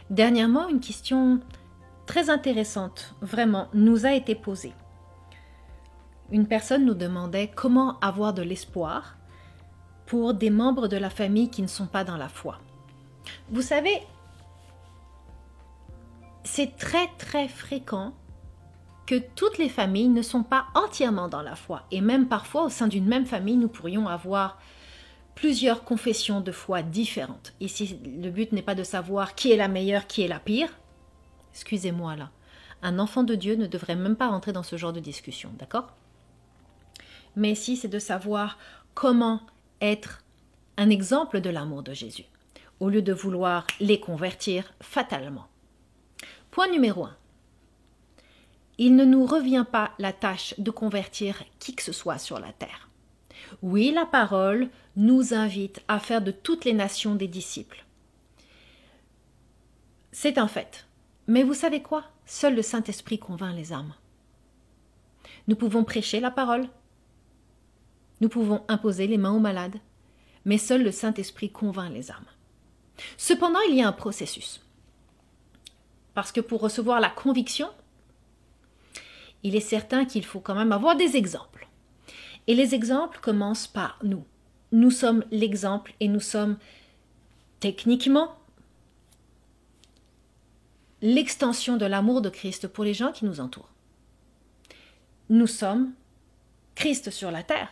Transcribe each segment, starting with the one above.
Dernièrement, une question très intéressante, vraiment, nous a été posée. Une personne nous demandait comment avoir de l'espoir pour des membres de la famille qui ne sont pas dans la foi. Vous savez, c'est très très fréquent que toutes les familles ne sont pas entièrement dans la foi. Et même parfois, au sein d'une même famille, nous pourrions avoir plusieurs confessions de foi différentes. Ici, le but n'est pas de savoir qui est la meilleure, qui est la pire. Excusez-moi là. Un enfant de Dieu ne devrait même pas rentrer dans ce genre de discussion, d'accord? Mais ici, c'est de savoir comment être un exemple de l'amour de Jésus, au lieu de vouloir les convertir fatalement. Point numéro 1. Il ne nous revient pas la tâche de convertir qui que ce soit sur la terre. Oui, la parole nous invite à faire de toutes les nations des disciples. C'est un fait. Mais vous savez quoi? Seul le Saint-Esprit convainc les âmes. Nous pouvons prêcher la parole. Nous pouvons imposer les mains aux malades. Mais seul le Saint-Esprit convainc les âmes. Cependant, il y a un processus. Parce que pour recevoir la conviction, il est certain qu'il faut quand même avoir des exemples. Et les exemples commencent par nous. Nous sommes l'exemple et nous sommes techniquement l'extension de l'amour de Christ pour les gens qui nous entourent. Nous sommes Christ sur la terre.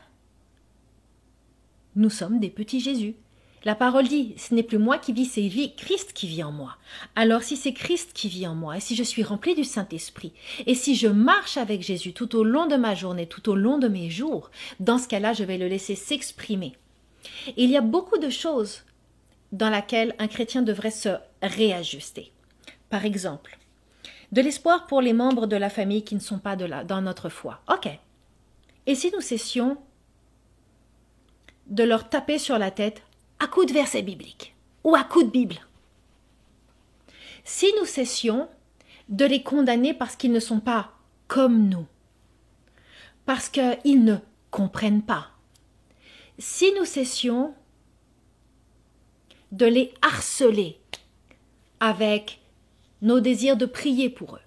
Nous sommes des petits Jésus. La parole dit, ce n'est plus moi qui vis, c'est Christ qui vit en moi. Alors si c'est Christ qui vit en moi, et si je suis rempli du Saint-Esprit, et si je marche avec Jésus tout au long de ma journée, tout au long de mes jours, dans ce cas-là, je vais le laisser s'exprimer. Il y a beaucoup de choses dans lesquelles un chrétien devrait se réajuster. Par exemple, de l'espoir pour les membres de la famille qui ne sont pas dans notre foi. Ok. Et si nous cessions de leur taper sur la tête à coups de versets bibliques ou à coups de Bible? Si nous cessions de les condamner parce qu'ils ne sont pas comme nous, parce qu'ils ne comprennent pas, si nous cessions de les harceler avec nos désirs de prier pour eux.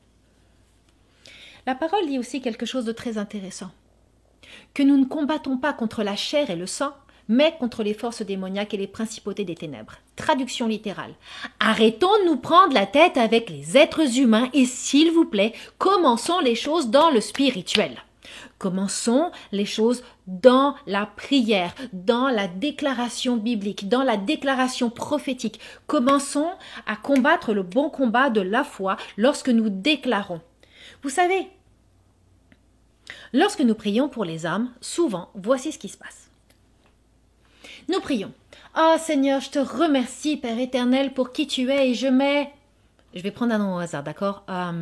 La parole dit aussi quelque chose de très intéressant, que nous ne combattons pas contre la chair et le sang, mais contre les forces démoniaques et les principautés des ténèbres. Traduction littérale. Arrêtons de nous prendre la tête avec les êtres humains et s'il vous plaît, commençons les choses dans le spirituel. Commençons les choses dans la prière, dans la déclaration biblique, dans la déclaration prophétique. Commençons à combattre le bon combat de la foi lorsque nous déclarons. Vous savez, lorsque nous prions pour les âmes, souvent, voici ce qui se passe. Nous prions. « Ah Seigneur, je te remercie, Père éternel, pour qui tu es et je mets... » Je vais prendre un nom au hasard, d'accord?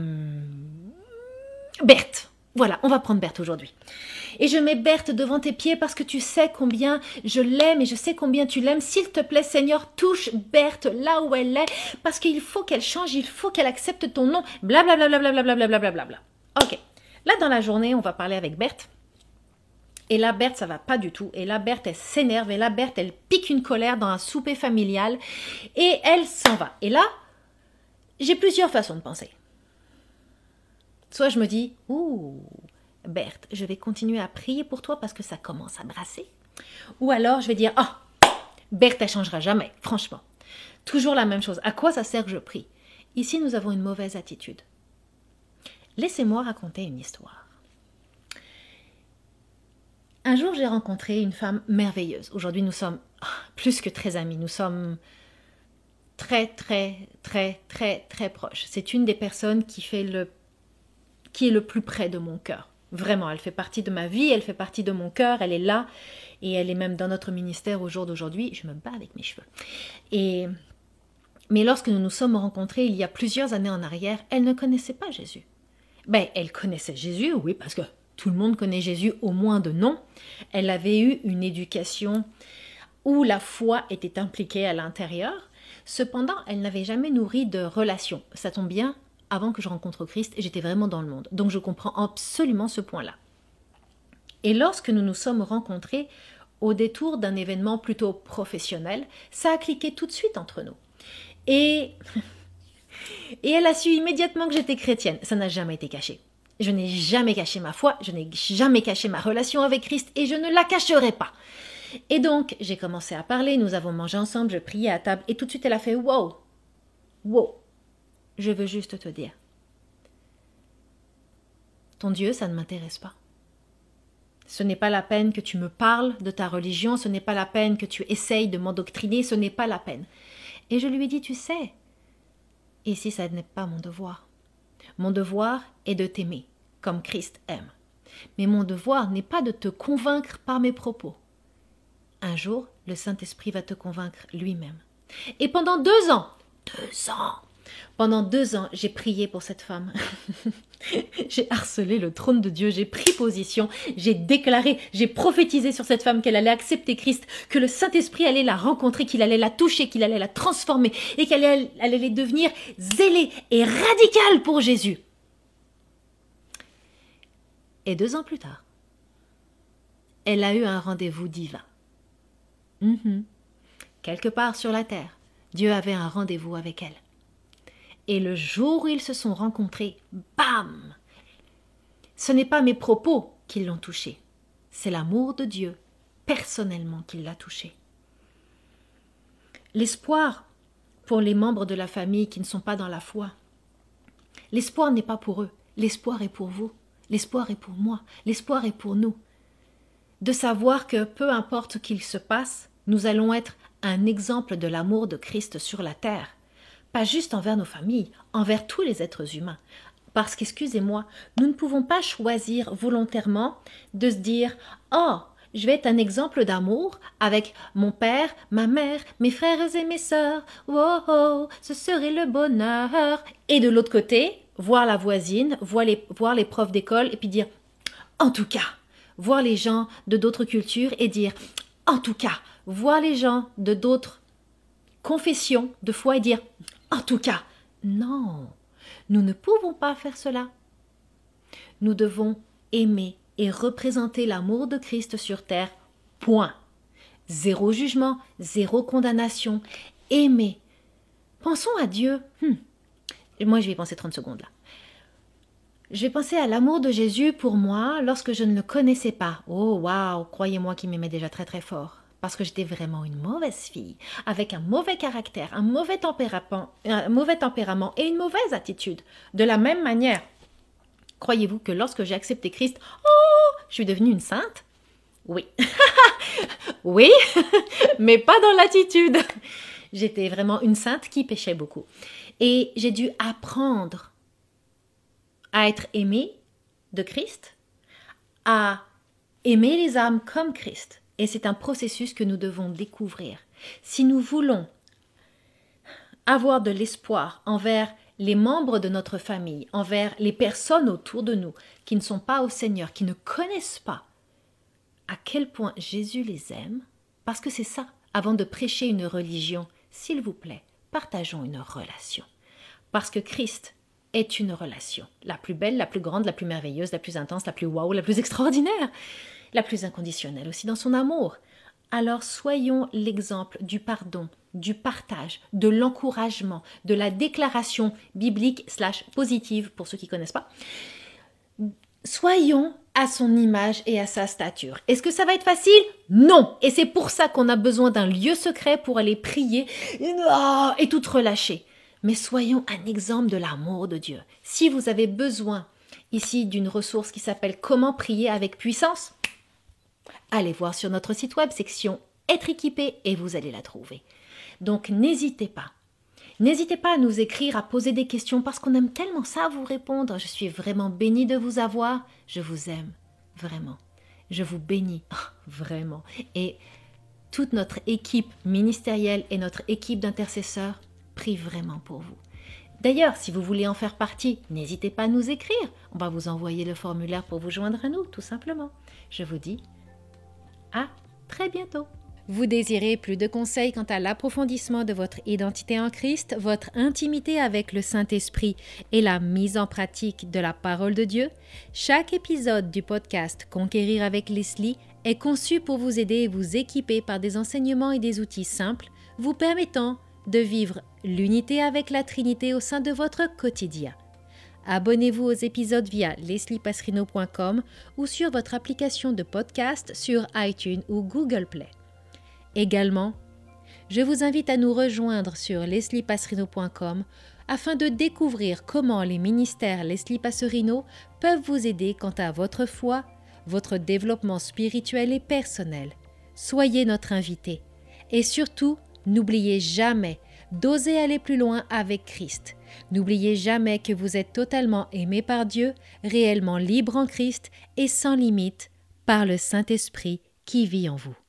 Berthe. Voilà, on va prendre Berthe aujourd'hui. Et je mets Berthe devant tes pieds parce que tu sais combien je l'aime et je sais combien tu l'aimes. S'il te plaît, Seigneur, touche Berthe là où elle est parce qu'il faut qu'elle change, il faut qu'elle accepte ton nom. Blablabla. Ok. Là, dans la journée, on va parler avec Berthe. Et là, Berthe, ça va pas du tout. Et là, Berthe, elle s'énerve. Et là, Berthe, elle pique une colère dans un souper familial. Et elle s'en va. Et là, j'ai plusieurs façons de penser. Soit je me dis, ouh, Berthe, je vais continuer à prier pour toi parce que ça commence à brasser. Ou alors je vais dire, ah, Berthe, elle changera jamais, franchement. Toujours la même chose. À quoi ça sert que je prie? Ici, nous avons une mauvaise attitude. Laissez-moi raconter une histoire. Un jour, j'ai rencontré une femme merveilleuse. Aujourd'hui, nous sommes plus que très amis. Nous sommes très proches. C'est une des personnes qui est le plus près de mon cœur. Vraiment, elle fait partie de ma vie, elle fait partie de mon cœur, elle est là et elle est même dans notre ministère au jour d'aujourd'hui. Je me bats avec mes cheveux. Mais lorsque nous nous sommes rencontrés il y a plusieurs années en arrière, elle ne connaissait pas Jésus. Elle connaissait Jésus, oui, parce que tout le monde connaît Jésus au moins de nom. Elle avait eu une éducation où la foi était impliquée à l'intérieur. Cependant, elle n'avait jamais nourri de relation. Ça tombe bien, avant que je rencontre Christ, j'étais vraiment dans le monde. Donc je comprends absolument ce point-là. Et lorsque nous nous sommes rencontrés au détour d'un événement plutôt professionnel, ça a cliqué tout de suite entre nous. Et Et elle a su immédiatement que j'étais chrétienne. Ça n'a jamais été caché. Je n'ai jamais caché ma foi, je n'ai jamais caché ma relation avec Christ et je ne la cacherai pas. Et donc, j'ai commencé à parler, nous avons mangé ensemble, je priais à table et tout de suite elle a fait « Wow, wow, je veux juste te dire, ton Dieu, ça ne m'intéresse pas. Ce n'est pas la peine que tu me parles de ta religion, ce n'est pas la peine que tu essayes de m'endoctriner, ce n'est pas la peine. » Et je lui ai dit « Tu sais, ici ça n'est pas mon devoir. Mon devoir est de t'aimer, comme Christ aime. Mais mon devoir n'est pas de te convaincre par mes propos. Un jour, le Saint-Esprit va te convaincre lui-même. » Et pendant 2 ans, pendant 2 ans, j'ai prié pour cette femme. J'ai harcelé le trône de Dieu, j'ai pris position, j'ai déclaré, j'ai prophétisé sur cette femme qu'elle allait accepter Christ, que le Saint-Esprit allait la rencontrer, qu'il allait la toucher, qu'il allait la transformer et qu'elle allait devenir zélée et radicale pour Jésus. Et 2 ans plus tard, elle a eu un rendez-vous divin. Quelque part sur la terre, Dieu avait un rendez-vous avec elle. Et le jour où ils se sont rencontrés, bam! Ce n'est pas mes propos qui l'ont touché, c'est l'amour de Dieu personnellement qui l'a touché. L'espoir pour les membres de la famille qui ne sont pas dans la foi, l'espoir n'est pas pour eux, l'espoir est pour vous, l'espoir est pour moi, l'espoir est pour nous. De savoir que peu importe ce qu'il se passe, nous allons être un exemple de l'amour de Christ sur la terre. Pas juste envers nos familles, envers tous les êtres humains. Parce qu'excusez-moi, nous ne pouvons pas choisir volontairement de se dire « Oh, je vais être un exemple d'amour avec mon père, ma mère, mes frères et mes sœurs. Oh, oh, ce serait le bonheur. » Et de l'autre côté, voir la voisine, voir les profs d'école et puis dire « En tout cas », voir les gens de d'autres cultures et dire « En tout cas », voir les gens de d'autres confessions de foi et dire « En tout cas, non, nous ne pouvons pas faire cela. Nous devons aimer et représenter l'amour de Christ sur terre, point. Zéro jugement, zéro condamnation. Aimer. Pensons à Dieu. Moi, je vais y penser 30 secondes là. Je vais penser à l'amour de Jésus pour moi lorsque je ne le connaissais pas. Oh, waouh, croyez-moi qu'il m'aimait déjà très très fort. Parce que j'étais vraiment une mauvaise fille, avec un mauvais caractère, un mauvais tempérament et une mauvaise attitude. De la même manière, croyez-vous que lorsque j'ai accepté Christ, je suis devenue une sainte? Oui. Oui, mais pas dans l'attitude. J'étais vraiment une sainte qui péchait beaucoup. Et j'ai dû apprendre à être aimée de Christ, à aimer les âmes comme Christ. Et c'est un processus que nous devons découvrir. Si nous voulons avoir de l'espoir envers les membres de notre famille, envers les personnes autour de nous qui ne sont pas au Seigneur, qui ne connaissent pas à quel point Jésus les aime, parce que c'est ça, avant de prêcher une religion, s'il vous plaît, partageons une relation. Parce que Christ est une relation, la plus belle, la plus grande, la plus merveilleuse, la plus intense, la plus waouh, la plus extraordinaire, la plus inconditionnelle aussi dans son amour. Alors soyons l'exemple du pardon, du partage, de l'encouragement, de la déclaration biblique / positive pour ceux qui ne connaissent pas. Soyons à son image et à sa stature. Est-ce que ça va être facile? Non. Et c'est pour ça qu'on a besoin d'un lieu secret pour aller prier et tout relâcher. Mais soyons un exemple de l'amour de Dieu. Si vous avez besoin ici d'une ressource qui s'appelle « Comment prier avec puissance », allez voir sur notre site web, section « Être équipé » et vous allez la trouver. Donc n'hésitez pas. N'hésitez pas à nous écrire, à poser des questions parce qu'on aime tellement ça vous répondre. Je suis vraiment bénie de vous avoir. Je vous aime, vraiment. Je vous bénis, vraiment. Et toute notre équipe ministérielle et notre équipe d'intercesseurs prie vraiment pour vous. D'ailleurs, si vous voulez en faire partie, n'hésitez pas à nous écrire. On va vous envoyer le formulaire pour vous joindre à nous, tout simplement. Je vous dis à très bientôt. Vous désirez plus de conseils quant à l'approfondissement de votre identité en Christ, votre intimité avec le Saint-Esprit et la mise en pratique de la parole de Dieu? Chaque épisode du podcast Conquérir avec Leslie est conçu pour vous aider et vous équiper par des enseignements et des outils simples vous permettant de vivre l'unité avec la Trinité au sein de votre quotidien. Abonnez-vous aux épisodes via lesliepasserino.com ou sur votre application de podcast sur iTunes ou Google Play. Également, je vous invite à nous rejoindre sur lesliepasserino.com afin de découvrir comment les ministères Leslie Passerino peuvent vous aider quant à votre foi, votre développement spirituel et personnel. Soyez notre invité et surtout, n'oubliez jamais d'oser aller plus loin avec Christ. N'oubliez jamais que vous êtes totalement aimé par Dieu, réellement libre en Christ et sans limite par le Saint-Esprit qui vit en vous.